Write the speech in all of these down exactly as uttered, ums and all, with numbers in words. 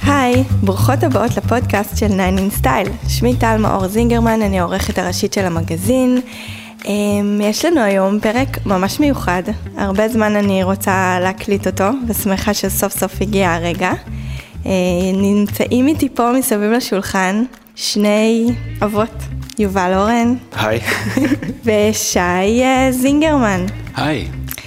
היי, ברוכות הבאות לפודקאסט של ניין אין סטייל. שמי טל מאור זינגרמן, אני העורכת הראשית של המגזין. יש לנו היום פרק ממש מיוחד, הרבה זמן אני רוצה להקליט אותו, ושמחה שסוף סוף הגיע הרגע. נמצאים איתי פה מסביב לשולחן שני אבות, יובל אורן. היי. ושי זינגרמן. היי.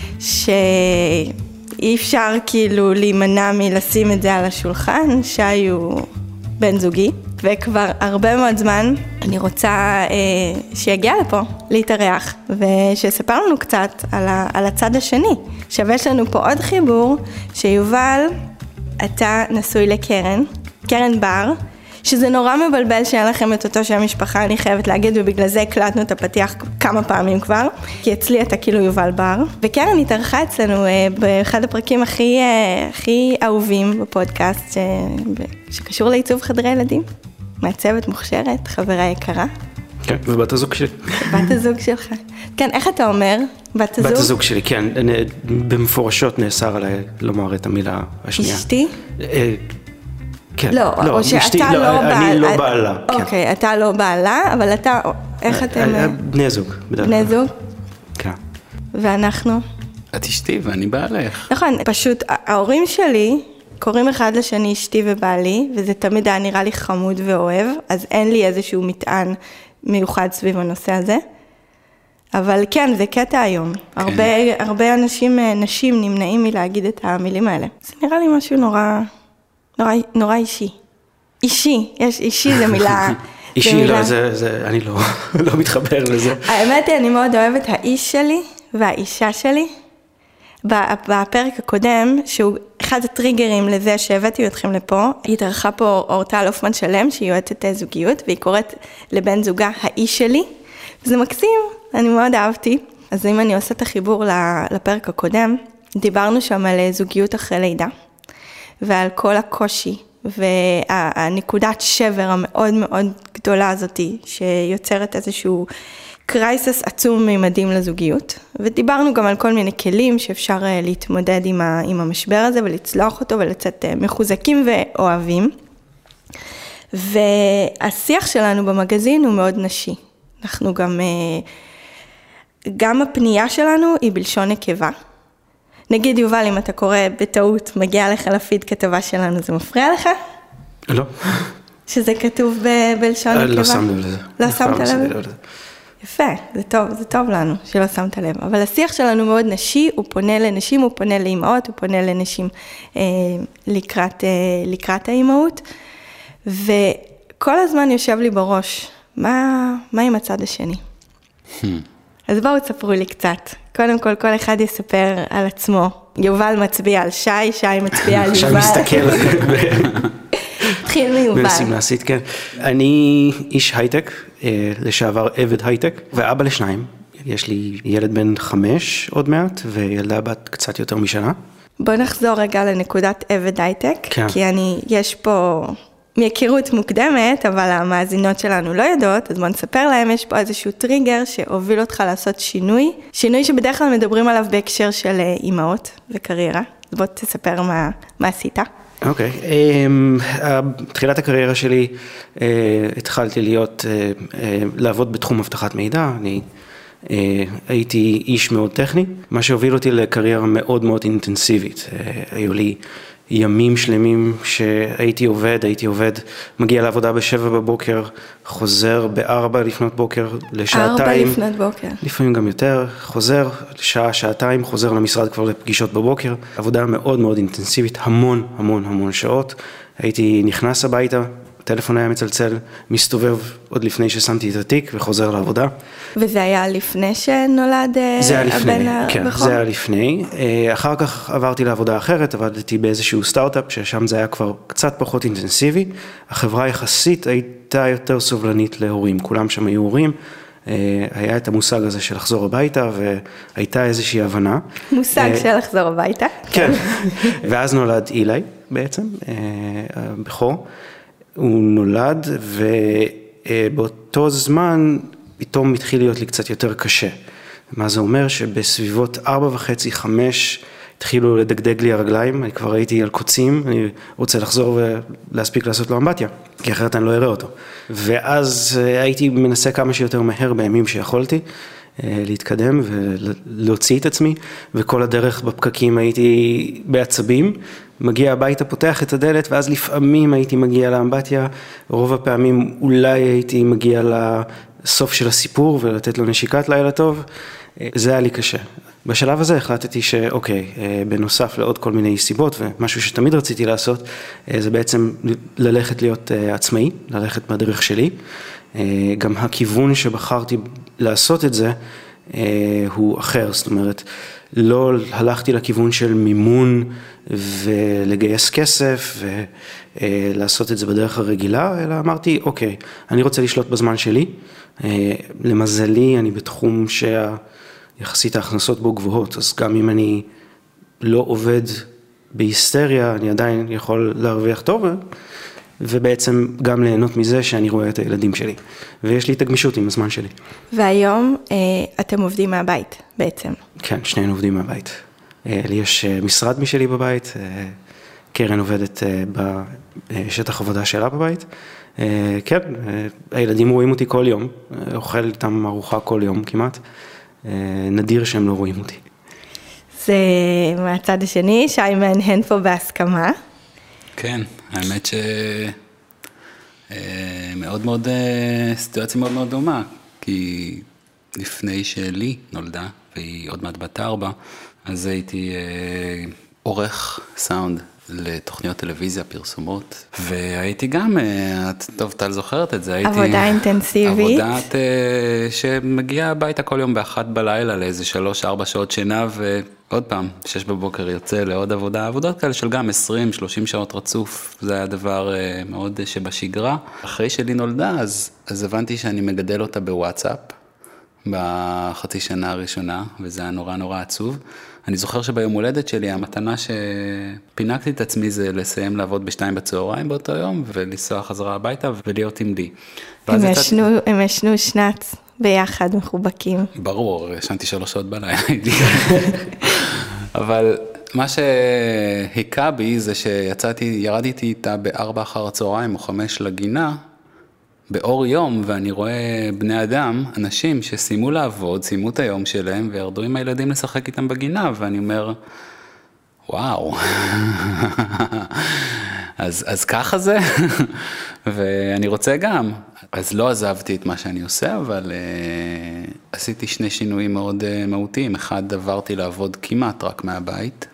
שאי אפשר כאילו להימנע מלשים את זה על השולחן, שי הוא בן זוגי, וכבר הרבה מאוד זמן אני רוצה אה, שיגיע לפה להתארח, ושיספר לנו קצת על, ה, על הצד השני. שווה יש לנו פה עוד חיבור, שיובל, אתה נשוי לקרן, קרן בר, שזה נורא מבלבל שאין לכם את אותו שם משפחה, אני חייבת להגיד, ובגלל זה הקלטנו את הפתיח כמה פעמים כבר, כי אצלי אתה כאילו יובל בר. וקרן התארחה אצלנו אה, באחד הפרקים הכי, אה, הכי אהובים בפודקאסט, ש... שקשור לעיצוב חדרי ילדים. מעצבת מוכשרת, חברה יקרה. כן, ובת הזוג שלי. בת הזוג שלך. כן, איך אתה אומר? בת הזוג? בת הזוג שלי, כן. במפורשות נאסר עליי לומר את המילה השנייה. אשתי? כן. לא, לא, או שאתה לא, לא בעל... אני לא בעלה. אוקיי, כן. אתה לא בעלה, אבל אתה, איך אתם... בני זוג. בני זוג? כן. ואנחנו? את אשתי ואני בעלך. נכון, פשוט ההורים שלי קוראים אחד לשני אשתי ובעלי, וזה תמיד היה נראה לי חמוד ואוהב, אז אין לי איזשהו מטען מיוחד סביב הנושא הזה. אבל כן, זה קטע היום. כן. הרבה, הרבה אנשים, נשים נמנעים מלהגיד את המילים האלה. זה נראה לי משהו נורא... נורא, נורא אישי. אישי, יש אישי זה מילה. אישי, מילה... לא, זה, זה, אני לא, לא מתחבר לזה. האמת היא, אני מאוד אוהבת האיש שלי והאישה שלי. בפרק הקודם, שהוא אחד הטריגרים לזה שהבאתי אתכם לפה, היא התארחה פה אורטל אופמן שלם, שהיא יועצת זוגיות, והיא קוראת לבן זוגה האיש שלי. וזה מקסים, אני מאוד אהבתי. אז אם אני עושה את החיבור לפרק הקודם, דיברנו שם על זוגיות אחרי לידה. ועל כל הקושי והנקודת שבר המאוד מאוד גדולה הזאת שיוצרת איזשהו קרייסס עצום ממדים לזוגיות. ודיברנו גם על כל מיני כלים שאפשר להתמודד עם, ה, עם המשבר הזה ולצלוח אותו ולצאת מחוזקים ואוהבים. והשיח שלנו במגזין הוא מאוד נשי. אנחנו גם, גם הפנייה שלנו היא בלשון נקבה. נגיד יובל, אם אתה קורא בטעות, מגיע לך לפיד כתבה שלנו, זה מפריע לך? לא. שזה כתוב ב- בלשון נקבה? לא שמת לב לזה. לא שמת לב? יפה, זה טוב, זה טוב לנו שלא שמת לב. אבל השיח שלנו מאוד נשי, הוא פונה לנשים, הוא פונה לאימהות, הוא פונה לנשים אה, לקראת, אה, לקראת האימהות, וכל הזמן יושב לי בראש, מה, מה עם הצד השני? Hmm. אז בואו תספרו לי קצת. קודם כל, כל אחד יספר על עצמו. יובל מצביע על שי, שי מצביע על יובל. שי מסתכל. התחיל מיובל. מנסים להסיט, כן. אני איש הייטק, לשעבר עבד הייטק, ואבא לשניים. יש לי ילד בן חמש עוד מעט, וילדה בת קצת יותר משנה. בואו נחזור רגע לנקודת עבד הייטק, כן. כי אני, יש פה... מהיכרות מוקדמת, אבל המאזינות שלנו לא יודעות, אז בוא נספר להם, יש פה איזשהו טריגר שהוביל אותך לעשות שינוי, שינוי שבדרך כלל מדברים עליו בהקשר של אימהות וקריירה, אז בוא תספר מה, מה עשית. אוקיי, תחילת הקריירה שלי, התחלתי להיות, לעבוד בתחום הבטחת מידע, אני הייתי איש מאוד טכני, מה שהוביל אותי לקריירה מאוד מאוד אינטנסיבית, היו לי ימים שלמים שהייתי עובד, הייתי עובד, מגיע לעבודה בשבע בבוקר, חוזר בארבע לפנות בוקר לשעתיים. ארבע לפנות בוקר. לפעמים גם יותר, חוזר שעה, שעתיים, חוזר למשרד כבר לפגישות בבוקר. עבודה מאוד מאוד אינטנסיבית, המון המון המון שעות. הייתי נכנס הביתה, הטלפון היה מצלצל, מסתובב עוד לפני ששמתי את התיק וחוזר לעבודה. וזה היה לפני שנולד זה היה לפני, הבן כן, הבכור? זה היה לפני. אחר כך עברתי לעבודה אחרת, עבדתי באיזשהו סטארט-אפ, ששם זה היה כבר קצת פחות אינטנסיבי. החברה יחסית הייתה יותר סובלנית להורים, כולם שם היו הורים. היה את המושג הזה של לחזור הביתה, והייתה איזושהי הבנה. מושג של לחזור הביתה. כן, ואז נולד אילי בעצם, הבכור. הוא נולד, ובאותו זמן פתאום התחיל להיות לי קצת יותר קשה. מה זה אומר? שבסביבות ארבע וחצי, חמש, התחילו לדגדג לי הרגליים, אני כבר הייתי על קוצים, אני רוצה לחזור ולהספיק לעשות לו אמבטיה, כי אחרת אני לא אראה אותו. ואז הייתי מנסה כמה שיותר מהר בימים שיכולתי, להתקדם ולהוציא את עצמי, וכל הדרך בפקקים הייתי בעצבים, מגיע הביתה, פותח את הדלת, ואז לפעמים הייתי מגיע לאמבטיה, רוב הפעמים אולי הייתי מגיע לסוף של הסיפור, ולתת לו נשיקת לילה טוב, זה היה לי קשה. בשלב הזה החלטתי שאוקיי, בנוסף לעוד כל מיני סיבות, ומשהו שתמיד רציתי לעשות, זה בעצם ללכת להיות עצמאי, ללכת בדרך שלי, גם הכיוון שבחרתי לעשות את זה הוא אחר, זאת אומרת, לא הלכתי לכיוון של מימון ולגייס כסף ולעשות את זה בדרך הרגילה, אלא אמרתי, אוקיי, אני רוצה לשלוט בזמן שלי, למזלי אני בתחום שהיחסית ההכנסות בו גבוהות, אז גם אם אני לא עובד בהיסטריה, אני עדיין יכול להרוויח טוב, ובעצם גם ליהנות מזה שאני רואה את הילדים שלי. ויש לי את הגמישות עם הזמן שלי. והיום אתם עובדים מהבית בעצם. כן, שנינו עובדים מהבית. לי יש משרד משלי בבית, קרן עובדת בשטח עבודה שלה בבית. כן, הילדים רואים אותי כל יום, אוכל איתם ארוחה כל יום כמעט. נדיר שהם לא רואים אותי. זה מהצד השני, שי מהנהן פה בהסכמה. כן, האמת ש... מאוד מאוד, סיטואציה מאוד מאוד דומה, כי לפני שלי נולדה, והיא עוד מעט בת ארבע, אז הייתי עורך סאונד לתוכניות טלוויזיה, פרסומות, והייתי גם, טוב, טל זוכרת את זה, הייתי... עבודה אינטנסיבית. עבודת שמגיעה הביתה כל יום באחת בלילה, לאיזה שלוש, ארבע שעות שינה, ועוד פעם, שש בבוקר יוצא לעוד עבודה, עבודות כאלה של גם עשרים, שלושים שעות רצוף, זה היה דבר מאוד שבשגרה. אחרי שלי נולדה, אז, אז הבנתי שאני מגדל אותה בוואטסאפ, בחצי שנה הראשונה, וזה היה נורא נורא עצוב. אני זוכר שביום הולדת שלי, המתנה שפינקתי את עצמי זה לסיים לעבוד בשתיים בצהריים באותו יום, ולנסוע חזרה הביתה ולהיות עם לי. הם ישנו, הם ישנו שנץ ביחד מחובקים. ברור, ישנתי שלוש שעות בלילה. אבל מה שהיקע בי זה שיצאתי, ירדתי איתה בארבע אחר הצהריים או חמש לגינה, באור יום, ואני רואה בני אדם, אנשים שסיימו לעבוד, סיימו את היום שלהם, וירדו עם הילדים לשחק איתם בגינה, ואני אומר, וואו, אז, אז ככה זה, ואני רוצה גם. אז לא עזבתי את מה שאני עושה, אבל uh, עשיתי שני שינויים מאוד uh, מהותיים. אחד, עברתי לעבוד כמעט רק מהבית,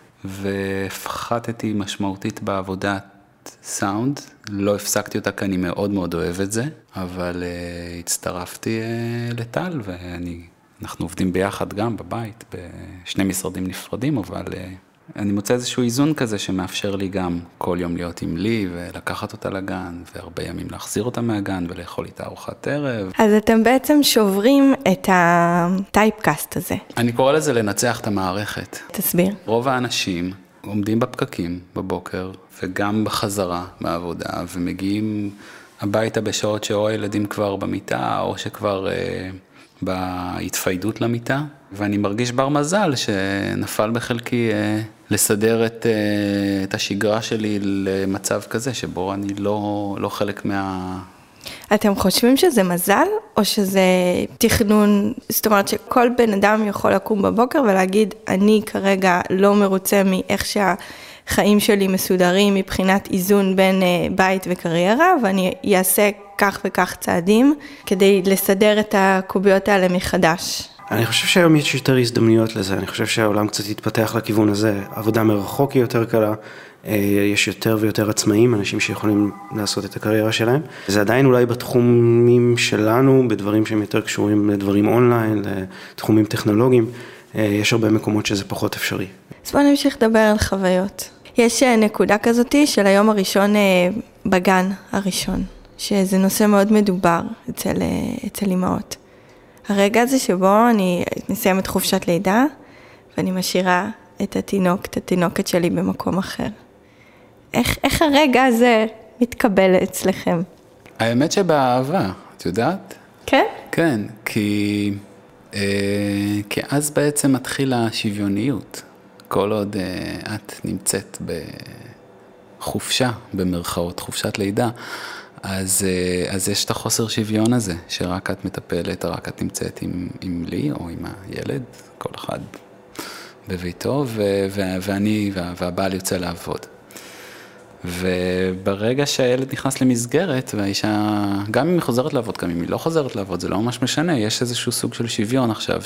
והפחתתי משמעותית בעבודת סאונד, לא הפסקתי אותה כי אני מאוד מאוד אוהב את זה, אבל uh, הצטרפתי uh, לטל, ואנחנו עובדים ביחד גם בבית, בשני משרדים נפרדים, אבל uh, אני מוצא איזשהו איזון כזה שמאפשר לי גם כל יום להיות עם לי, ולקחת אותה לגן, והרבה ימים להחזיר אותה מהגן, ולאכול איתה ארוחת ערב. אז אתם בעצם שוברים את הטייפקאסט הזה. אני קורא לזה לנצח את המערכת. תסביר. רוב האנשים עומדים בפקקים בבוקר, וגם בחזרה מהעבודה, ומגיעים הביתה בשעות שאו הילדים כבר במיטה, או שכבר אה, בהתפיידות למיטה, ואני מרגיש בר מזל שנפל בחלקי אה, לסדר את, אה, את השגרה שלי למצב כזה, שבו אני לא, לא חלק מה... אתם חושבים שזה מזל, או שזה תכנון, זאת אומרת שכל בן אדם יכול לקום בבוקר ולהגיד, אני כרגע לא מרוצה מאיך שהחיים שלי מסודרים מבחינת איזון בין בית וקריירה, ואני אעשה כך וכך צעדים כדי לסדר את הקוביות האלה מחדש. אני חושב שהיום יש יותר הזדמנויות לזה, אני חושב שהעולם קצת התפתח לכיוון הזה, עבודה מרחוק היא יותר קלה, יש יותר ויותר עצמאים, אנשים שיכולים לעשות את הקריירה שלהם. זה עדיין אולי בתחומים שלנו, בדברים שהם יותר קשורים לדברים אונליין, לתחומים טכנולוגיים, יש הרבה מקומות שזה פחות אפשרי. אז בוא נמשיך לדבר על חוויות. יש נקודה כזאת של היום הראשון בגן הראשון, שזה נושא מאוד מדובר אצל, אצל אמהות. הרגע הזה שבו אני מסיימת חופשת לידה, ואני משאירה את התינוק, את התינוקת שלי במקום אחר. איך, איך הרגע הזה מתקבל אצלכם? האמת שבאהבה, את יודעת? כן? כן, כי, אה, כי אז בעצם מתחילה השוויוניות. כל עוד uh, את נמצאת בחופשה, במרכאות, חופשת לידה, אז, uh, אז יש את החוסר שוויון הזה, שרק את מטפלת, רק את נמצאת עם, עם לי או עם הילד, כל אחד בביתו, ו- ו- ואני וה- והבעל יוצא לעבוד. וברגע שהילד נכנס למסגרת, והאישה, גם אם היא חוזרת לעבוד, גם אם היא לא חוזרת לעבוד, זה לא ממש משנה, יש איזשהו סוג של שוויון עכשיו,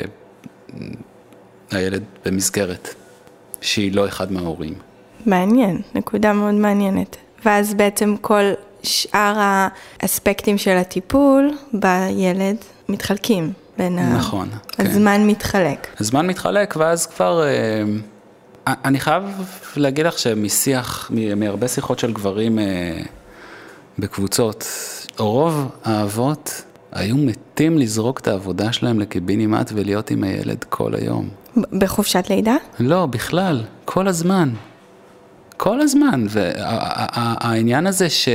שהילד במסגרת, שהיא לא אחד מההורים. מעניין, נקודה מאוד מעניינת. ואז בעצם כל שאר האספקטים של הטיפול בילד מתחלקים בין נכון, ה... כן. הזמן מתחלק. הזמן מתחלק, ואז כבר... אני חייב להגיד לך שמשיח, מהרבה שיחות של גברים בקבוצות, רוב האבות היו מתים לזרוק את העבודה שלהם לקיבינימט ולהיות עם הילד כל היום. בחופשת לידה? לא, בכלל, כל הזמן. כל הזמן. והעניין הזה ש...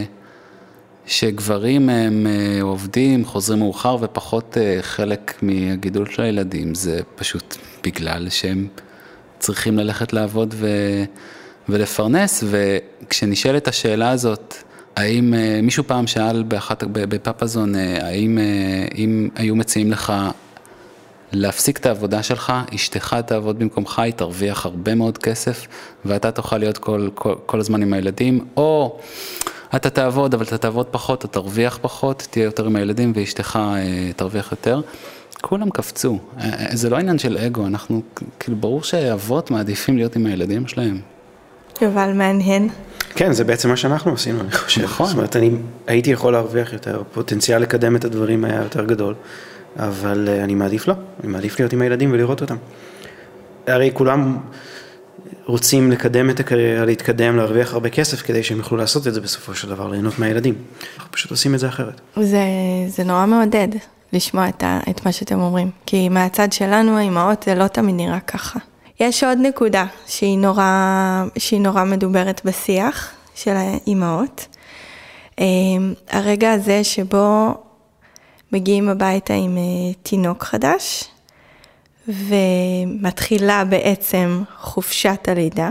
שגברים הם עובדים, חוזרים מאוחר ופחות חלק מהגידול של הילדים, זה פשוט בגלל שהם צריכים ללכת לעבוד ו... ולפרנס, וכשנשאלת השאלה הזאת, האם מישהו פעם שאל באחת, בפאפזון, האם אם היו מציעים לך להפסיק את העבודה שלך, אשתך תעבוד במקומך, היא תרוויח הרבה מאוד כסף, ואתה תוכל להיות כל, כל, כל הזמן עם הילדים, או אתה תעבוד, אבל אתה תעבוד פחות, אתה תרוויח פחות, תהיה יותר עם הילדים, ואשתך תרוויח יותר. כולם קפצו. זה לא עניין של אגו, אנחנו, כאילו, ברור שאבות מעדיפים להיות עם הילדים שלהם. יובל, מעניין. כן, זה בעצם מה שאנחנו עשינו, אני חושב. נכון. זאת אומרת, אני הייתי יכול להרוויח יותר, פוטנציאל לקדם את הדברים היה יותר גדול, אבל אני מעדיף לא, אני מעדיף להיות עם הילדים ולראות אותם. הרי כולם רוצים לקדם את הקריירה, להתקדם, להרוויח הרבה כסף, כדי שהם יוכלו לעשות את זה בסופו של דבר, ליהנות מהילדים. אנחנו פשוט עושים את זה אחרת. זה, זה נורא מעודד לשמוע את, ה, את מה שאתם אומרים, כי מהצד שלנו, האימהות, זה לא תמיד נראה ככה. יש עוד נקודה שהיא נורא, שהיא נורא מדוברת בשיח של האימהות. הרגע הזה שבו מגיעים הביתה עם תינוק חדש, ומתחילה בעצם חופשת הלידה,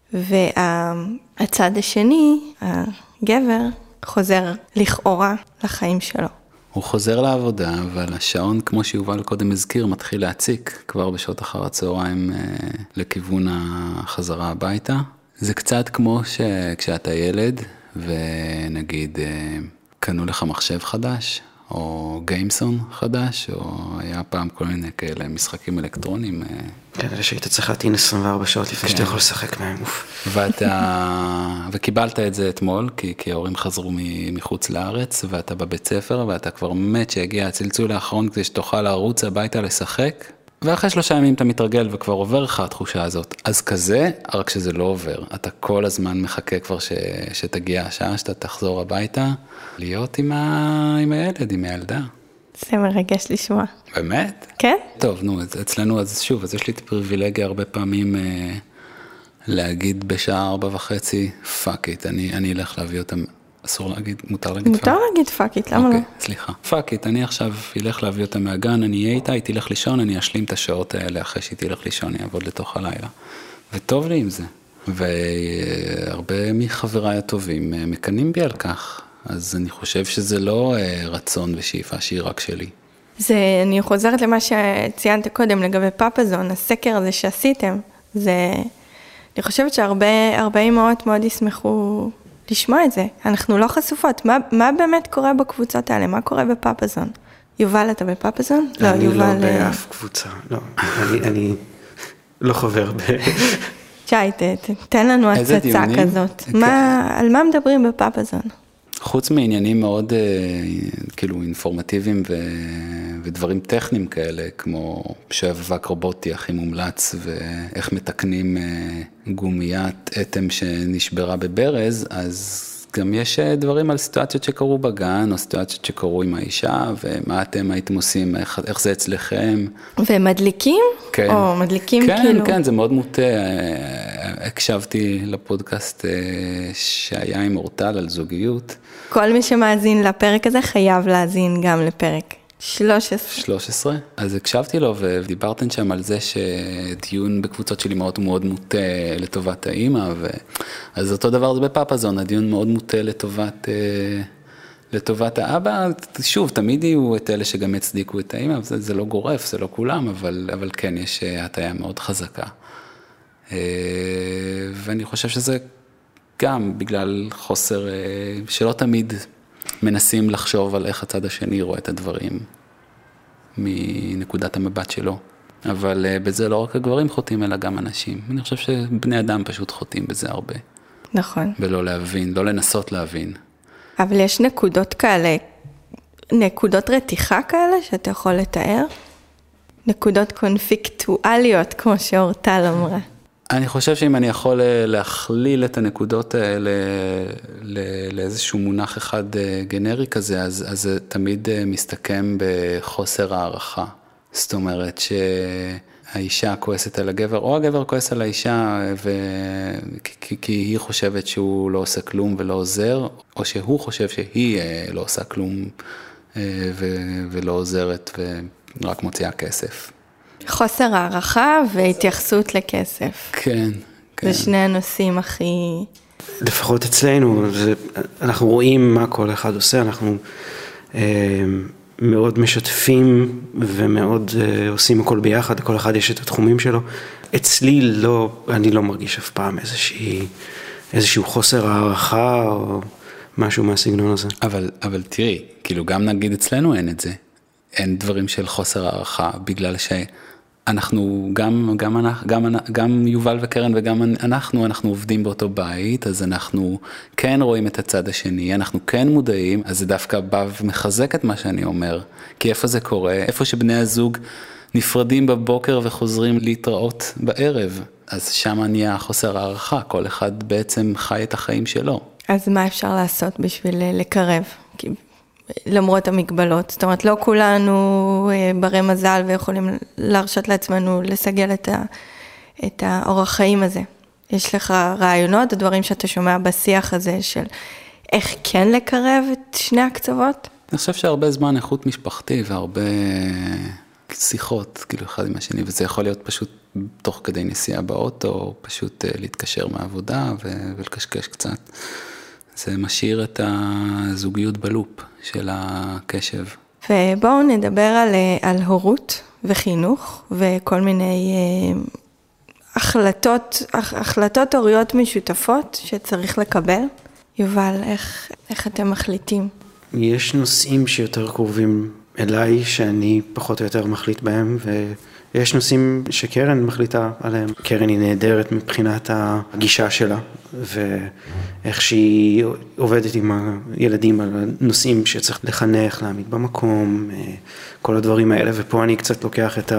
והצד השני, הגבר, חוזר לכאורה לחיים שלו. הוא חוזר לעבודה, אבל השעון, כמו שיובל קודם הזכיר, מתחיל להציק כבר בשעות אחר הצהריים לכיוון החזרה הביתה. זה קצת כמו שכשאתה ילד, ונגיד קנו לך מחשב חדש, או גיימסון חדש, או היה פעם כל מיני כאלה משחקים אלקטרונים. כן, אלה שהיית צריך להטעין עשרים וארבע שעות לפני שאתה יכול לשחק מהם. ואתה, וקיבלת את זה אתמול, כי, כי ההורים חזרו מחוץ לארץ, ואתה בבית ספר, ואתה כבר מת שהגיע הצלצול האחרון, כדי שתוכל לרוץ הביתה לשחק, ואחרי שלושה ימים אתה מתרגל, וכבר עובר לך התחושה הזאת. אז כזה, רק שזה לא עובר. אתה כל הזמן מחכה כבר ש, שתגיע השעה, שאתה תחזור הביתה, להיות עם, ה, עם הילד, עם הילדה. זה מרגש לשמוע. באמת? כן? טוב, נו, אצלנו, אז שוב, אז יש לי את הפריבילגיה הרבה פעמים אה, להגיד בשעה ארבע וחצי, פאק איט, אני, אני אלך להביא אותם, אסור להגיד, מותר להגיד פאק? מותר להגיד פאק איט, למה לא? אוקיי, סליחה. פאק איט, אני עכשיו אלך להביא אותם מהגן, אני אהיה איתה, היא תלך לישון, אני אשלים את השעות האלה אחרי שהיא תלך לישון, אני אעבוד לתוך הלילה. וטוב לי עם זה. והרבה מחבריי הטובים מקנים בי על כך. אז אני חושב שזה לא רצון ושאיפה שהיא רק שלי. זה, אני חוזרת למה שציינת קודם לגבי פאפזון, הסקר הזה שעשיתם, זה, אני חושבת שהרבה, הרבה אמהות מאוד ישמחו לשמוע את זה. אנחנו לא חשופות. מה, מה באמת קורה בקבוצות האלה? מה קורה בפאפזון? יובל, אתה בפאפזון? לא, אני יובל... לא באף קבוצה, לא. אני, אני לא חבר ב... שי, תן לנו הצצה כזאת. מה, על מה מדברים בפאפזון? חוץ מעניינים מאוד כאילו אינפורמטיביים ו... ודברים טכניים כאלה, כמו שאבק רובוטי הכי מומלץ, ואיך מתקנים גומיית אטם שנשברה בברז, אז גם יש דברים על סיטואציות שקרו בגן, או סיטואציות שקרו עם האישה, ומה אתם הייתם עושים, איך, איך זה אצלכם. ומדליקים? כן. או מדליקים כן, כאילו? כן, זה מאוד מוטה. הקשבתי לפודקאסט שהיה עם אורטל על זוגיות. כל מי שמאזין לפרק הזה חייב להאזין גם לפרק שלוש עשרה. שלוש עשרה? אז הקשבתי לו ודיברתם שם על זה שדיון בקבוצות שלי מאוד מאוד מוטה לטובת האמא, ו... אז אותו דבר זה בפאפזון, הדיון מאוד מוטה לטובת, לטובת האבא. שוב, תמיד יהיו את אלה שגם הצדיקו את האמא, זה, זה לא גורף, זה לא כולם, אבל, אבל כן, יש הטיה מאוד חזקה. ואני חושב שזה גם בגלל חוסר, שלא תמיד מנסים לחשוב על איך הצד השני רואה את הדברים מנקודת המבט שלו. אבל בזה לא רק הגברים חוטאים, אלא גם אנשים. אני חושב שבני אדם פשוט חוטאים בזה הרבה. נכון. ולא להבין, לא לנסות להבין. אבל יש נקודות כאלה, נקודות רתיחה כאלה שאתה יכול לתאר? נקודות קונפליקטואליות, כמו שאורטל אמרה. אני חושב שאם אני יכול להכליל את הנקודות האלה לאיזשהו מונח אחד גנרי כזה, אז, אז זה תמיד מסתכם בחוסר הערכה. זאת אומרת שהאישה כועסת על הגבר, או הגבר כועס על האישה, ו... כי, כי היא חושבת שהוא לא עושה כלום ולא עוזר, או שהוא חושב שהיא לא עושה כלום ו... ולא עוזרת ורק מוציאה כסף. חוסר הערכה והתייחסות לכסף. כן, כן. זה שני הנושאים הכי... לפחות אצלנו, זה, אנחנו רואים מה כל אחד עושה, אנחנו אה, מאוד משתפים ומאוד אה, עושים הכל ביחד, כל אחד יש את התחומים שלו. אצלי לא, אני לא מרגיש אף פעם איזושהי, איזשהו חוסר הערכה או משהו מהסגנון הזה. אבל, אבל תראי, כאילו גם נגיד אצלנו אין את זה. אין דברים של חוסר הערכה, בגלל שאנחנו, גם, גם, גם, גם יובל וקרן וגם אנחנו, אנחנו עובדים באותו בית, אז אנחנו כן רואים את הצד השני, אנחנו כן מודעים, אז זה דווקא בא ומחזק את מה שאני אומר. כי איפה זה קורה? איפה שבני הזוג נפרדים בבוקר וחוזרים להתראות בערב, אז שם נהיה חוסר הערכה, כל אחד בעצם חי את החיים שלו. אז מה אפשר לעשות בשביל לקרב? כי... למרות המגבלות, זאת אומרת, לא כולנו ברי מזל ויכולים להרשות לעצמנו לסגל את, ה, את האורח חיים הזה. יש לך רעיונות, הדברים שאתה שומע בשיח הזה של איך כן לקרב את שני הקצוות? אני חושב שהרבה זמן איכות משפחתי והרבה שיחות, כאילו אחד עם השני, וזה יכול להיות פשוט תוך כדי נסיעה באוטו, פשוט להתקשר מהעבודה ולקשקש קצת. זה משאיר את הזוגיות בלופ של הקשב. ובואו נדבר על, על הורות וחינוך וכל מיני אה, החלטות, החלטות הוריות משותפות שצריך לקבל. יובל, איך, איך אתם מחליטים? יש נושאים שיותר קרובים אליי, שאני פחות או יותר מחליט בהם, ויש נושאים שקרן מחליטה עליהם. קרן היא נהדרת מבחינת הגישה שלה, ואיך שהיא עובדת עם הילדים על הנושאים שצריך לחנך, להעמיד במקום, כל הדברים האלה, ופה אני קצת לוקח את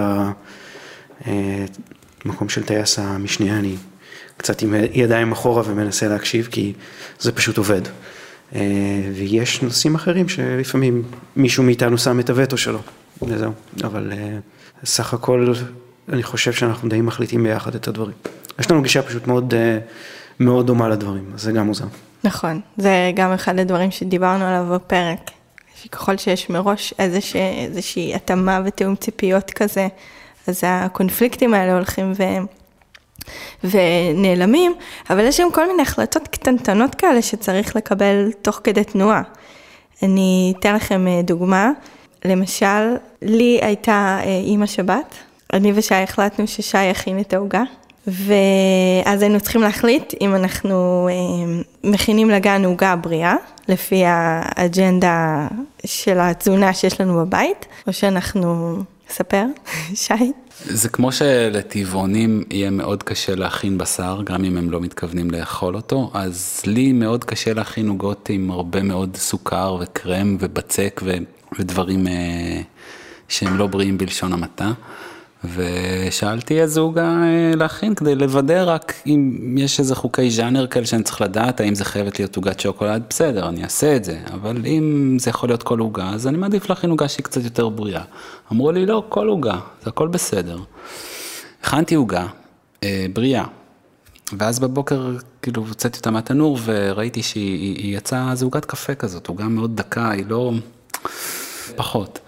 המקום של טייס המשנה, אני קצת עם ידיים אחורה ומנסה להקשיב, כי זה פשוט עובד. ויש נושאים אחרים שלפעמים מישהו מאיתנו שם את הווטו שלו, וזהו. אבל סך הכל אני חושב שאנחנו די מחליטים ביחד את הדברים. יש לנו גישה פשוט מאוד, מאוד דומה לדברים, אז זה גם מוזר. נכון, זה גם אחד הדברים שדיברנו עליו בפרק, שככל שיש מראש איזושהי, איזושהי התאמה ותאום ציפיות כזה, אז הקונפליקטים האלה הולכים ו... ונעלמים, אבל יש גם כל מיני החלטות קטנטנות כאלה שצריך לקבל תוך כדי תנועה. אני אתן לכם דוגמה, למשל, לי הייתה אמא שבת, אני ושי החלטנו ששי יכין את ההוגה, ואז היינו צריכים להחליט אם אנחנו מכינים לגן הוגה בריאה, לפי האג'נדה של התזונה שיש לנו בבית, או שאנחנו ספר, שי. זה כמו שלטבעונים יהיה מאוד קשה להכין בשר, גם אם הם לא מתכוונים לאכול אותו, אז לי מאוד קשה להכין עוגות עם הרבה מאוד סוכר וקרם ובצק ו... ודברים שהם לא בריאים בלשון המעטה. ושאלתי איזה עוגה להכין כדי לוודא רק אם יש איזה חוקי ז'אנר כאלה שאני צריך לדעת, האם זה חייבת להיות עוגת שוקולד, בסדר, אני אעשה את זה, אבל אם זה יכול להיות כל עוגה, אז אני מעדיף להכין עוגה שהיא קצת יותר בריאה. אמרו לי, לא, כל עוגה, זה הכל בסדר. הכנתי עוגה, אה, בריאה, ואז בבוקר כאילו הוצאתי אותה מהתנור וראיתי שהיא יצאה, זו עוגת קפה כזאת, עוגה מאוד דקה, היא לא פחות.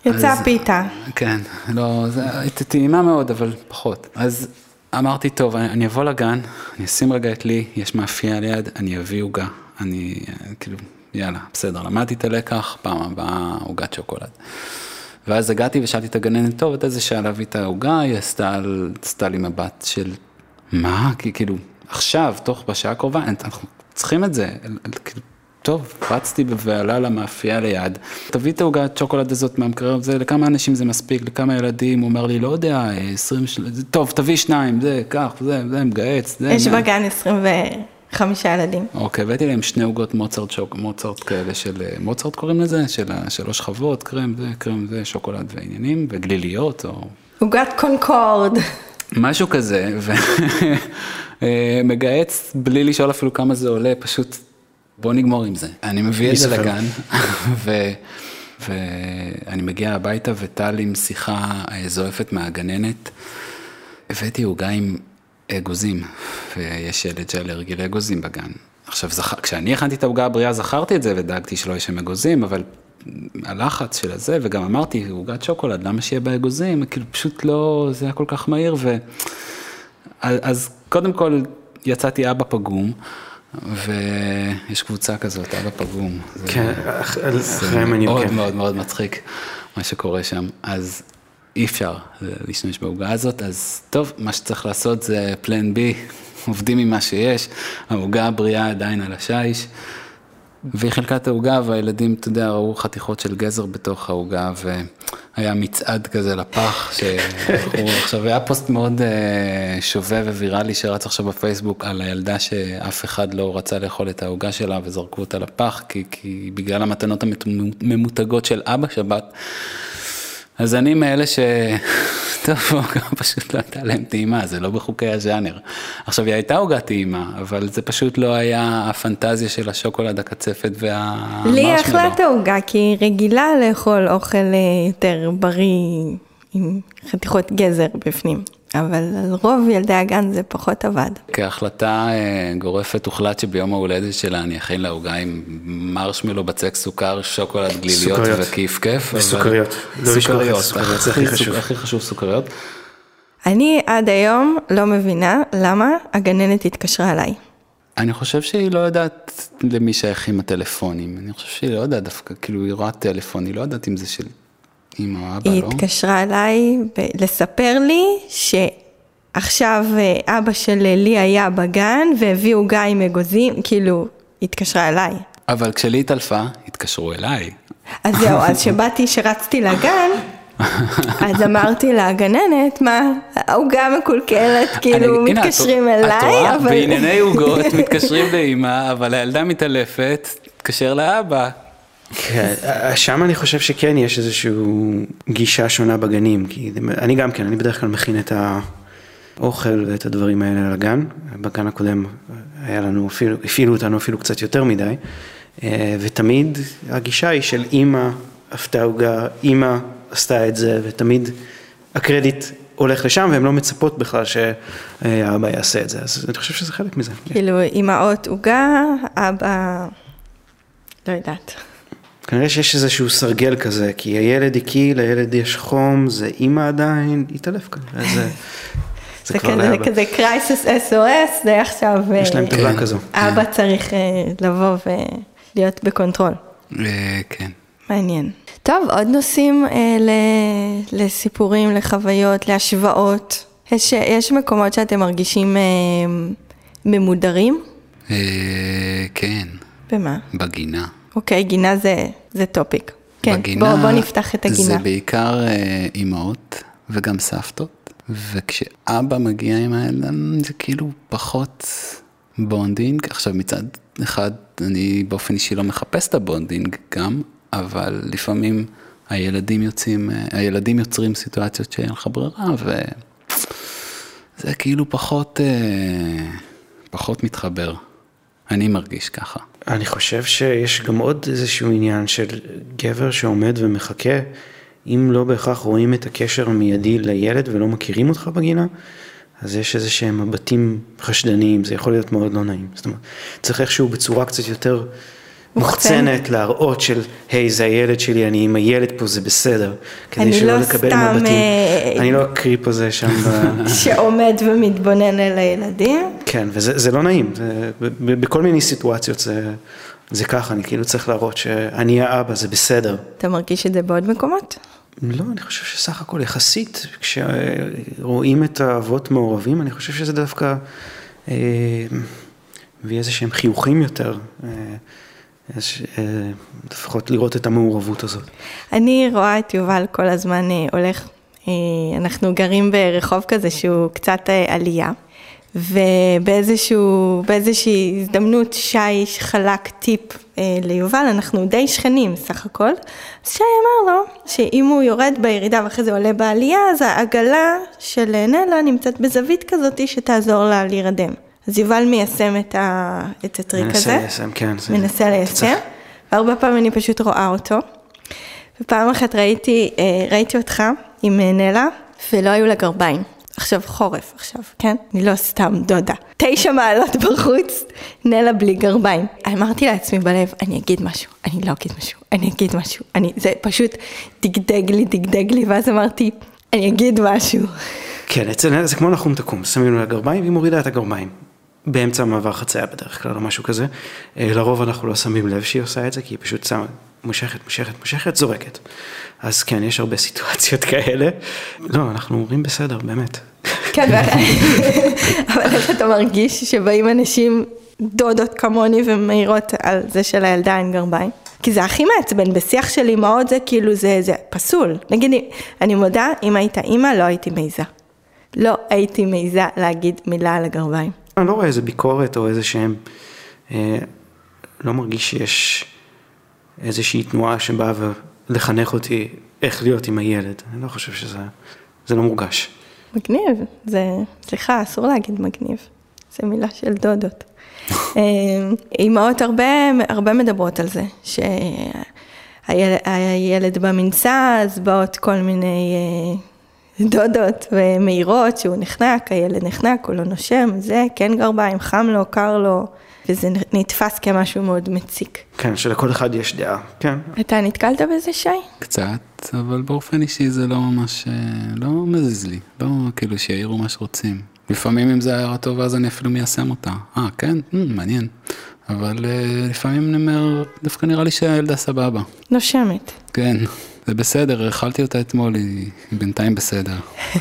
יצא אז, פיתה. כן, לא, זה הייתה טעימה מאוד, אבל פחות. אז אמרתי, טוב, אני, אני אבוא לגן, אני אשים רגע את לי, יש מאפייה ליד, אני אביא עוגה, אני, כאילו, יאללה, בסדר, למדתי את הלקח, פעם הבאה עוגת שוקולד. ואז הגעתי ושאלתי את הגננת, טוב, את איזה שעה להביא את העוגה, היא עשתה, עשתה לי מבט של, מה? כי כאילו, עכשיו, תוך בשעה הקרובה, אנחנו צריכים את זה, כאילו, טוב, רצתי ועלה למאפייה ליד, תביא את העוגת שוקולד הזאת מהמקרר, זה, לכמה אנשים זה מספיק, לכמה ילדים, הוא אומר לי, לא יודע, עשרים, טוב, תביא שניים, זה, כך, זה, זה, מגעץ, זה. יש בגן עשרים וחמישה ילדים. אוקיי, הבאתי להם שני עוגות מוצרט, שוק, מוצרט כאלה של, מוצרט קוראים לזה, של שלוש שכבות, קרם, זה, קרם, זה, שוקולד ועניינים, וגליליות, או... עוגת קונקורד. משהו כזה, ומגעץ, בלי לשאול אפילו כמה זה עולה, פשוט... בוא נגמור עם זה. אני מביא את זה לגן, ואני מגיע הביתה וטל עם שיחה זועפת מהגננת. הבאתי עוגה עם אגוזים, ויש ילד שאלרגי לאגוזים בגן. עכשיו, כשאני הכנתי את העוגה הבריאה, זכרתי את זה ודאגתי שלא יש שם אגוזים, אבל הלחץ של הזה, וגם אמרתי, עוגת שוקולד, למה שיהיה באגוזים? כאילו פשוט לא, זה היה כל כך מהיר, ו... אז קודם כל יצאתי אבא פגום, ויש קבוצה כזאת, אבא פגום. כן, אחרי מניו, מאוד כן. מאוד מאוד מצחיק מה שקורה שם, אז אי אפשר להשתמש בעוגה הזאת, אז טוב, מה שצריך לעשות זה פלן בי, עובדים עם מה שיש, העוגה הבריאה עדיין על השיש, והיא חילקה את העוגה, והילדים, אתה יודע, ראו חתיכות של גזר בתוך העוגה, והיה מצעד כזה לפח, עכשיו היה פוסט מאוד שווה וויראלי, שרץ עכשיו בפייסבוק, על הילדה שאף אחד לא רצה לאכול את העוגה שלה, וזרקו אותה לפח, כי, כי בגלל המתנות הממותגות של אבא שבת, אז אני מאלה ש... טוב, עוגה פשוט לא הייתה להם טעימה, זה לא בחוקי הז'אנר. עכשיו, היא הייתה עוגה טעימה, אבל זה פשוט לא היה הפנטזיה של השוקולד, הקצפת והמרשמלו. לי החלטה עוגה, כי היא רגילה לאכול אוכל יותר בריא, עם חתיכות גזר בפנים. אבל על רוב ילדי הגן זה פחות עבד. כהחלטה גורפת הוחלט שביום ההולדת שלה אני אכין לעוגה עם מרשמלו, בצק סוכר, שוקולד, גליליות וכיף כיף. וסוכריות. לא לשכוח את הסוכריות, זה הכי חשוב. הכי חשוב סוכריות. אני עד היום לא מבינה למה הגננת התקשרה עליי. אני חושב שהיא לא יודעת למי שייכים הטלפונים. אני חושב שהיא לא יודעת דווקא, כאילו היא רואה טלפון, היא לא יודעת אם זה של... היא התקשרה אליי לספר לי שעכשיו אבא של לי היה בגן והביא עוגה עם אגוזים, כאילו התקשרה אליי. אבל כשלי התעלפה, התקשרו אליי. אז זהו, אז שבאתי שרצתי לגן, אז אמרתי לגננת, מה, העוגה מקולקלת, כאילו מתקשרים אליי. את רואה, בענייני עוגות מתקשרים לאמא, אבל הילדה מתעלפת, תקשר לאבא. כן, שם אני חושב שכן יש איזושהי גישה שונה בגנים, כי אני גם כן, אני בדרך כלל מכין את האוכל ואת הדברים האלה לגן, בגן הקודם היה לנו, אפילו, הפעילו אותנו אפילו קצת יותר מדי, ותמיד הגישה היא של אמא עשתה עוגה, אמא עשתה את זה, ותמיד הקרדיט הולך לשם, והן לא מצפות בכלל שהאבא יעשה את זה, אז אני חושב שזה חלק מזה. כאילו אמאות עוגה, אבא, לא יודעת. כנראה שיש איזשהו סרגל כזה, כי הילד הקיא, לילד יש חום, זה אימא עדיין, יתעלף כנראה, זה, זה כבר כזה, כזה קרייסס אס או אס, זה עכשיו... יש להם טבלה כזו. אבא צריך לבוא ולהיות בקונטרול. כן. מעניין. טוב, עוד נושאים לסיפורים, לחוויות, להשוואות. יש, יש מקומות שאתם מרגישים ממודרים? כן. במה? בגינה. אוקיי, גינה זה, זה טופיק. כן, בגינה, בוא, בוא נפתח את הגינה. זה בעיקר אימהות וגם סבתות, וכשאבא מגיע עם הילדים זה כאילו פחות בונדינג. עכשיו מצד אחד אני באופן אישי לא מחפש את הבונדינג גם, אבל לפעמים הילדים יוצאים, הילדים יוצרים סיטואציות שאין לך ברירה, וזה כאילו פחות, פחות מתחבר. אני מרגיש ככה. אני חושב שיש גם עוד איזשהו עניין של גבר שעומד ומחכה, אם לא בהכרח רואים את הקשר המיידי לילד ולא מכירים אותך בגינה, אז יש איזה שהם מבטים חשדניים, זה יכול להיות מאוד לא נעים. זאת אומרת, צריך איכשהו בצורה קצת יותר מוחצנת, להראות של, היי, זה הילד שלי, אני עם הילד פה, זה בסדר. כדי שלא לא לקבל סתם, מבטים. אה... אני לא אקריפ פה זה שם. ב... שעומד ומתבונן על הילדים. כן, וזה זה לא נעים. זה, ב, בכל מיני סיטואציות זה, זה ככה, אני כאילו צריך להראות שאני האבא, זה בסדר. אתה מרגיש את זה בעוד מקומות? לא, אני חושב שסך הכל יחסית, כשרואים את האבות מעורבים, אני חושב שזה דווקא אה, מביא איזה שהם חיוכים יותר, אה, אה, לפחות לראות את המעורבות הזאת. אני רואה את יובל כל הזמן אה, הולך, אה, אנחנו גרים ברחוב כזה שהוא קצת אה, עלייה, ובאיזשהו, באיזושהי הזדמנות שי חלק טיפ אה, ליובל, אנחנו די שכנים סך הכל, אז שי אמר לו שאם הוא יורד בירידה ואחרי זה עולה בעלייה, אז העגלה של נלה נמצאת בזווית כזאת שתעזור לה להירדם. אז יובל מיישם את, ה, את הטריק מנסה הזה. ליישם, כן. זה... מנסה ליישם, והרבה פעמים אני פשוט רואה אותו. ופעם אחת ראיתי, אה, ראיתי אותך עם נלה, ולא היו לה גרביים. עכשיו חורף, עכשיו, כן? אני לא סתם דודה. תשע מעלות בחוץ, נלה בלי גרביים. אמרתי לעצמי בלב, אני אגיד משהו, אני לא אגיד משהו, אני אגיד משהו. אני, זה פשוט דגדג לי, דגדג לי, ואז אמרתי, אני אגיד משהו. כן, אצל נלה זה כמו נחום תקום, שמים לו לגרביים, והיא מורידה את הגרביים. באמצע מעבר חצייה בדרך כלל, או משהו כזה. לרוב אנחנו לא שמים לב שהיא עושה את זה, כי היא פשוט שמה, מושכת, מושכת, מושכת, זורקת. אז כן, יש הרבה סיטואציות כאלה. לא, אנחנו אומרים בסדר, באמת. כן, אבל איך אתה מרגיש שבאים אנשים דודות כמוני ומהירות על זה של הילדה אין גרביים? כי זה הכי מעצבן, בשיח של אמאות זה כאילו זה, זה פסול. נגיד, אני מודה, אם היית אמא, לא הייתי מעיזה. לא הייתי מעיזה להגיד מילה על הגרביים. אני לא רואה איזה ביקורת או איזה שהם, אה, לא מרגיש שיש איזושהי תנועה שבאה ולחנך אותי איך להיות עם הילד. אני לא חושב שזה, זה לא מורגש. מגניב, זה, סליחה, אסור להגיד מגניב. זה מילה של דודות. אמאות הרבה, הרבה מדברות על זה, שהילד במנסה, אז באות כל מיני דודות ומהירות שהוא נחנק, הילד נחנק, הוא לא נושם, זה כן גרביים, חם לו, קר לו, וזה נתפס כמשהו מאוד מציק. כן, שלכל אחד יש דעה, כן. אתה נתקלת בזה, שי? קצת, אבל באופן אישי זה לא ממש, לא מזיז לי, לא כאילו שיעירו מה שרוצים. לפעמים אם זה הערה טובה, אז אני אפילו מיישם אותה. אה, כן? מעניין. אבל לפעמים אני אומר, דווקא נראה לי שהילדה סבבה. נושמת. כן, זה בסדר, אכלתי אותה אתמול, היא בינתיים בסדר.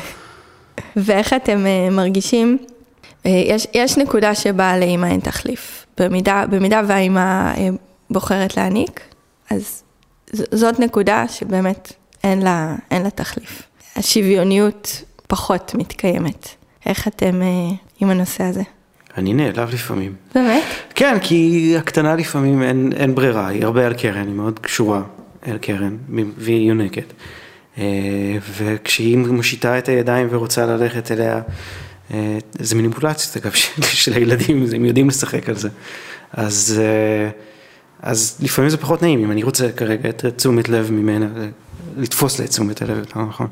ואיך אתם מרגישים? יש, יש נקודה שבה לאמא אין תחליף. במידה, במידה והאמא בוחרת להעניק, אז זאת נקודה שבאמת אין לה, אין לה תחליף. השוויוניות פחות מתקיימת. איך אתם עם הנושא הזה? אני נעלב לפעמים. באמת? כן, כי הקטנה לפעמים אין, אין ברירה, היא הרבה על קרן, היא מאוד קשורה אל קרן, והיא יונקת. וכשהיא מושיטה את הידיים ורוצה ללכת אליה, זה מניפולציה, אגב, של הילדים, הם יודעים לשחק על זה. אז, אז לפעמים זה פחות נעים, אם אני רוצה כרגע את תשומת לב ממנה, לתפוס לה את תשומת הלב, לא נכון?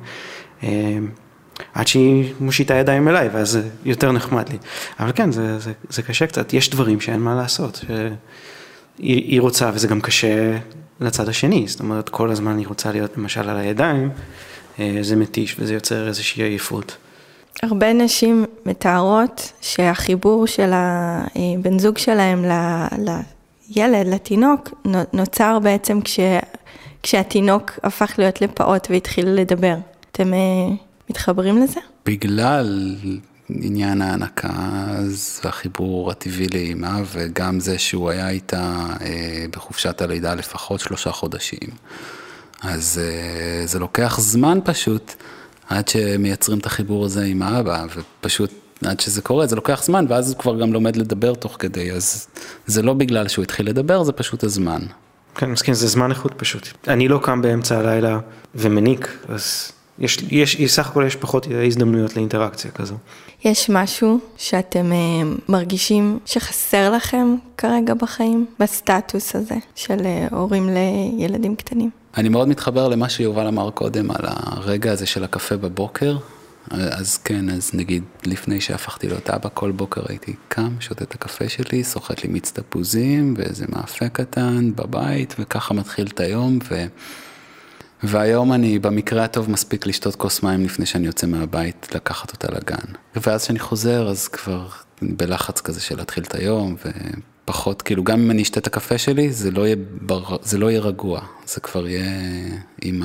עד שהיא מושיטה ידיים אליי, ואז זה יותר נחמד לי. אבל כן, זה, זה, זה קשה קצת, יש דברים שאין מה לעשות. היא, היא רוצה, וזה גם קשה לצד השני, זאת אומרת, כל הזמן היא רוצה להיות למשל על הידיים, זה מתיש וזה יוצר איזושהי עייפות. הרבה נשים מתארות שהחיבור של הבן זוג שלהם לילד, לתינוק, נוצר בעצם כש, כשהתינוק הפך להיות לפעוט והתחיל לדבר. אתם מתחברים לזה? בגלל עניין ההנקה, אז החיבור הטבעי לאמא, וגם זה שהוא היה איתה בחופשת הלידה לפחות שלושה חודשים. אז זה לוקח זמן פשוט, עד שמייצרים את החיבור הזה עם האבא, ופשוט עד שזה קורה, זה לוקח זמן, ואז הוא כבר גם לומד לדבר תוך כדי, אז זה לא בגלל שהוא התחיל לדבר, זה פשוט הזמן. כן, מסכים, זה זמן איכות פשוט. אני לא קם באמצע הלילה ומניק, אז יש, יש, סך הכל יש פחות הזדמנויות לאינטראקציה כזו. יש משהו שאתם מרגישים שחסר לכם כרגע בחיים, בסטטוס הזה של הורים לילדים קטנים? אני מאוד מתחבר למה שיובל אמר קודם על הרגע הזה של הקפה בבוקר, אז כן, אז נגיד לפני שהפכתי להיות אבא, כל בוקר הייתי קם, שותה את הקפה שלי, סוחט לי מיץ תפוזים ואיזה מאפה קטן בבית, וככה מתחיל את היום, ו... והיום אני במקרה הטוב מספיק לשתות כוס מים לפני שאני יוצא מהבית, לקחת אותה לגן. ואז שאני חוזר, אז כבר בלחץ כזה של להתחיל את היום, ופחות, כאילו גם אם אני אשתה את הקפה שלי, זה לא יהיה, בר... זה לא יהיה רגוע, זה כבר יהיה עם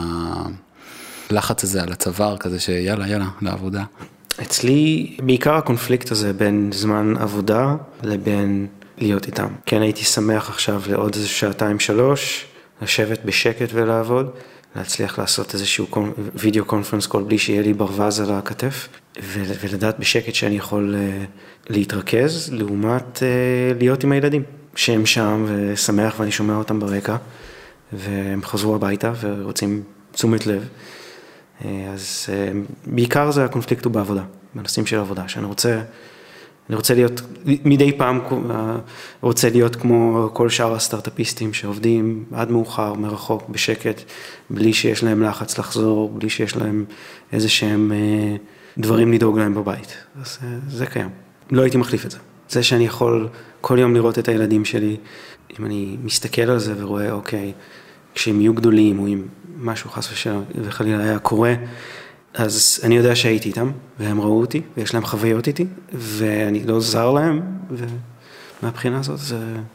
הלחץ הזה על הצוואר, כזה שיאללה, יאללה, לעבודה. אצלי בעיקר הקונפליקט הזה בין זמן עבודה לבין להיות איתם. כן, הייתי שמח עכשיו לעוד איזה שעתיים שלוש, לשבת בשקט ולעבוד, להצליח לעשות איזשהו וידאו קונפרנס קול בלי שיהיה לי ברווז על הכתף, ולדעת בשקט שאני יכול להתרכז, לעומת להיות עם הילדים, שהם שם ושמח ואני שומע אותם ברקע, והם חזרו הביתה ורוצים תשומת לב. אז בעיקר זה הקונפליקט הוא בעבודה, בנושאים של עבודה, שאני רוצה, אני רוצה להיות, מדי פעם רוצה להיות כמו כל שאר הסטארט-אפיסטים שעובדים עד מאוחר, מרחוק, בשקט, בלי שיש להם לחץ לחזור, בלי שיש להם איזה שהם דברים לדאוג להם בבית. אז זה קיים. לא הייתי מחליף את זה. זה שאני יכול כל יום לראות את הילדים שלי, אם אני מסתכל על זה ורואה, אוקיי, כשהם יהיו גדולים, או אם משהו חס ושלום וחלילה היה קורה, אז אני יודע שהייתי איתם, והם ראו אותי, ויש להם חוויות איתי, ואני לא זר להם, ומהבחינה הזאת זה...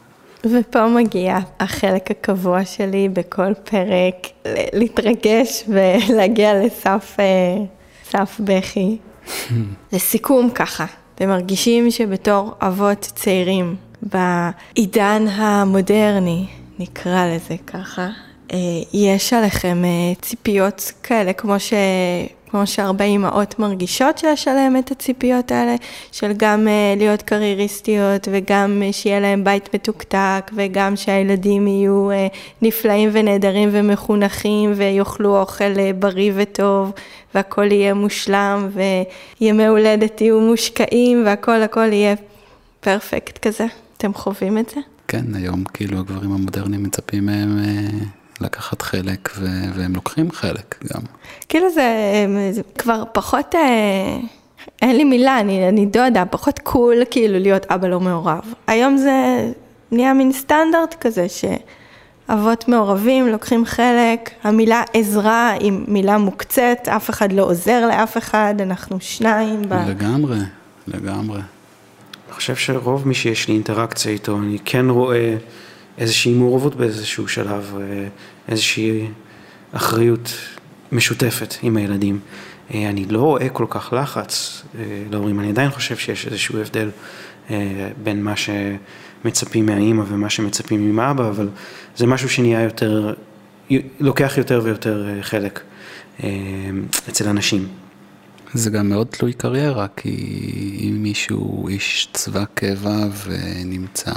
ופה מגיע החלק הקבוע שלי בכל פרק, להתרגש ולהגיע לסף סף בכי. לסיכום ככה, אתם מרגישים שבתור אבות צעירים, בעידן המודרני, נקרא לזה ככה, יש עליכם ציפיות כאלה, כמו ש... כמו שהרבה אימהות מרגישות שיש עליהם את הציפיות האלה, של גם להיות קרייריסטיות, וגם שיהיה להם בית מתוקתק, וגם שהילדים יהיו נפלאים ונהדרים ומחונכים, ויאכלו אוכל בריא וטוב, והכל יהיה מושלם, וימי הולדת יהיו מושקעים, והכל הכל יהיה פרפקט כזה. אתם חווים את זה? כן, היום כאילו הגברים המודרניים מצפים מהם לקחת חלק, והם לוקחים חלק גם. כאילו זה, זה כבר פחות, אה, אין לי מילה, אני, אני דודה, פחות קול כאילו להיות אבא לא מעורב. היום זה נהיה מין סטנדרט כזה, שאבות מעורבים לוקחים חלק, המילה עזרה היא מילה מוקצת, אף אחד לא עוזר לאף אחד, אנחנו שניים. לגמרי, לגמרי. אני חושב שרוב מי שיש לי אינטראקציה איתו, אני כן רואה איזושהי מעורבות באיזשהו שלב, איזושהי אחריות משותפת עם הילדים. אני לא רואה כל כך לחץ להורים, אני עדיין חושב שיש איזשהו הבדל בין מה שמצפים מהאמא ומה שמצפים עם האבא, אבל זה משהו שנהיה יותר, לוקח יותר ויותר חלק אצל אנשים. זה גם מאוד תלוי קריירה, כי אם מישהו איש צבא קבע ונמצא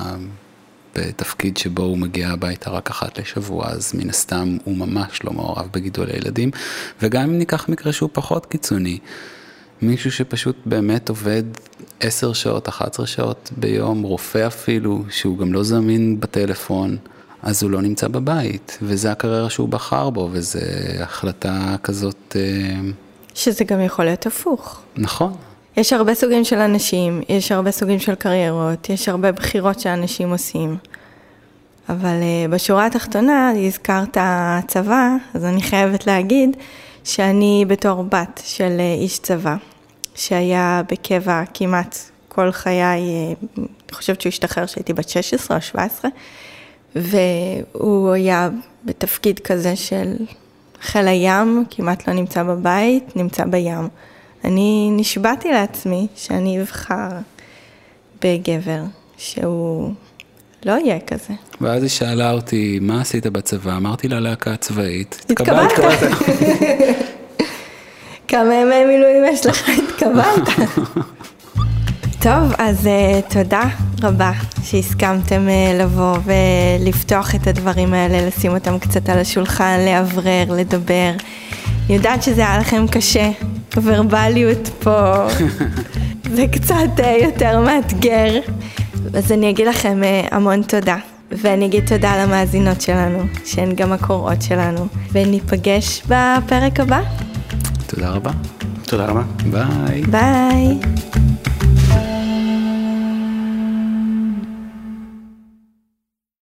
בתפקיד שבו הוא מגיע הביתה רק אחת לשבוע, אז מן הסתם הוא ממש לא מעורב בגידול הילדים, וגם אם ניקח מקרה שהוא פחות קיצוני, מישהו שפשוט באמת עובד עשר שעות, אחת עשרה שעות ביום, רופא אפילו, שהוא גם לא זמין בטלפון, אז הוא לא נמצא בבית, וזה הקריירה שהוא בחר בו, וזה החלטה כזאת... שזה גם יכול להיות הפוך. נכון. יש הרבה סוגים של אנשים, יש הרבה סוגים של קריירות, יש הרבה בחירות שאנשים עושים. אבל uh, בשורה התחתונה, הזכרת הצבא, אז אני חייבת להגיד שאני בתור בת של uh, איש צבא, שהיה בקבע כמעט כל חיי, uh, אני חושבת שהוא השתחרר שהייתי בת שש עשרה או שבע עשרה, והוא היה בתפקיד כזה של חיל הים, כמעט לא נמצא בבית, נמצא בים. אני נשבעתי לעצמי שאני אבחר בגבר שהוא לא יהיה כזה. ואז היא שאלה אותי, מה עשית בצבא? אמרתי לה להקה צבאית. התקבלת. כמה ימי מילואים יש לך? התקבלת. טוב, אז uh, תודה רבה שהסכמתם uh, לבוא ולפתוח את הדברים האלה, לשים אותם קצת על השולחן, לעברר, לדבר. אני יודעת שזה היה לכם קשה, ורבליות פה, זה קצת uh, יותר מאתגר. אז אני אגיד לכם uh, המון תודה, ואני אגיד תודה למאזינות שלנו, שהן גם הקוראות שלנו, וניפגש בפרק הבא. תודה רבה. תודה רבה. ביי. ביי.